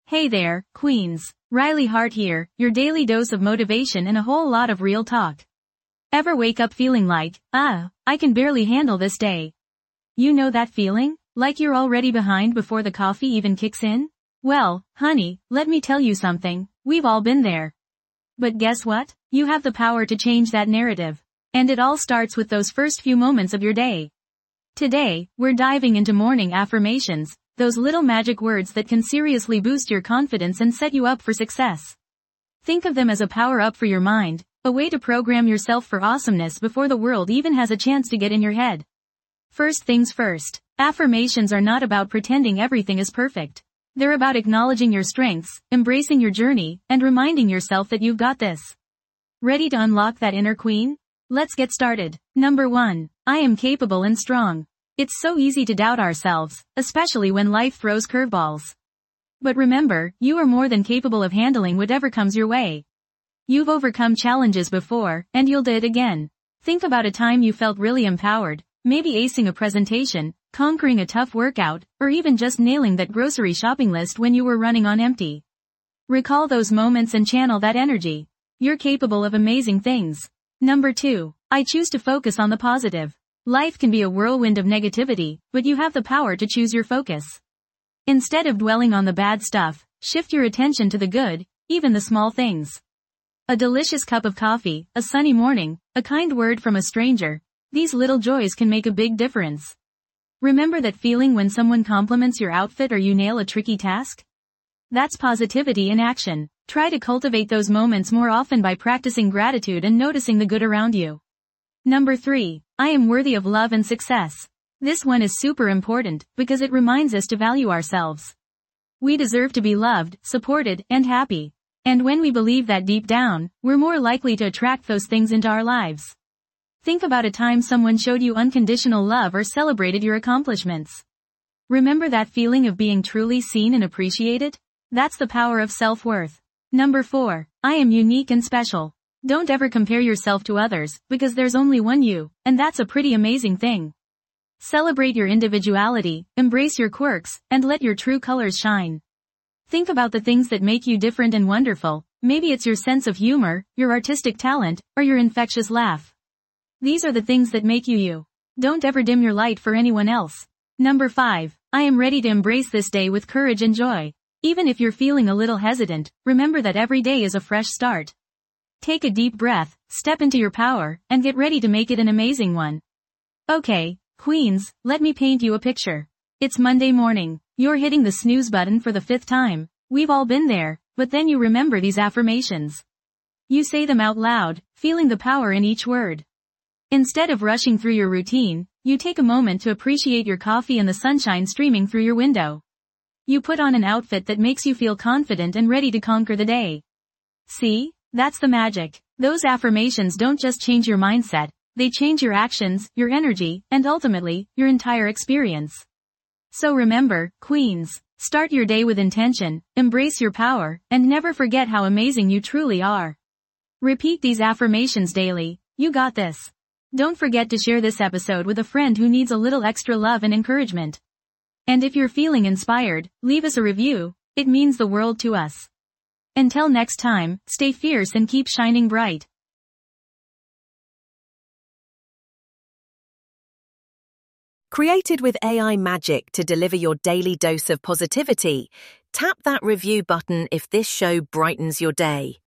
Hey there, Queens. Riley Hart here, your daily dose of motivation and a whole lot of real talk. Ever wake up feeling like, I can barely handle this day? You know that feeling? Like you're already behind before the coffee even kicks in? Well, honey, let me tell you something, we've all been there. But guess what? You have the power to change that narrative. And it all starts with those first few moments of your day. Today, we're diving into morning affirmations, those little magic words that can seriously boost your confidence and set you up for success. Think of them as a power-up for your mind, a way to program yourself for awesomeness before the world even has a chance to get in your head. First things first, affirmations are not about pretending everything is perfect. They're about acknowledging your strengths, embracing your journey, and reminding yourself that you've got this. Ready to unlock that inner queen? Let's get started. Number 1. I am capable and strong. It's so easy to doubt ourselves, especially when life throws curveballs. But remember, you are more than capable of handling whatever comes your way. You've overcome challenges before, and you'll do it again. Think about a time you felt really empowered, maybe acing a presentation, conquering a tough workout, or even just nailing that grocery shopping list when you were running on empty. Recall those moments and channel that energy. You're capable of amazing things. Number 2. I choose to focus on the positive. Life can be a whirlwind of negativity, but you have the power to choose your focus. Instead of dwelling on the bad stuff, shift your attention to the good, even the small things. A delicious cup of coffee, a sunny morning, a kind word from a stranger. These little joys can make a big difference. Remember that feeling when someone compliments your outfit or you nail a tricky task? That's positivity in action. Try to cultivate those moments more often by practicing gratitude and noticing the good around you. Number 3. I am worthy of love and success. This one is super important, because it reminds us to value ourselves. We deserve to be loved, supported, and happy. And when we believe that deep down, we're more likely to attract those things into our lives. Think about a time someone showed you unconditional love or celebrated your accomplishments. Remember that feeling of being truly seen and appreciated? That's the power of self-worth. Number 4. I am unique and special. Don't ever compare yourself to others, because there's only one you, and that's a pretty amazing thing. Celebrate your individuality, embrace your quirks, and let your true colors shine. Think about the things that make you different and wonderful. Maybe it's your sense of humor, your artistic talent, or your infectious laugh. These are the things that make you you. Don't ever dim your light for anyone else. Number 5. I am ready to embrace this day with courage and joy. Even if you're feeling a little hesitant, remember that every day is a fresh start. Take a deep breath, step into your power, and get ready to make it an amazing one. Okay, Queens, let me paint you a picture. It's Monday morning. You're hitting the snooze button for the 5th time. We've all been there, but then you remember these affirmations. You say them out loud, feeling the power in each word. Instead of rushing through your routine, you take a moment to appreciate your coffee and the sunshine streaming through your window. You put on an outfit that makes you feel confident and ready to conquer the day. See? That's the magic. Those affirmations don't just change your mindset, they change your actions, your energy, and ultimately, your entire experience. So remember, Queens, start your day with intention, embrace your power, and never forget how amazing you truly are. Repeat these affirmations daily. You got this. Don't forget to share this episode with a friend who needs a little extra love and encouragement. And if you're feeling inspired, leave us a review. It means the world to us. Until next time, stay fierce and keep shining bright. Created with AI magic to deliver your daily dose of positivity, tap that review button if this show brightens your day.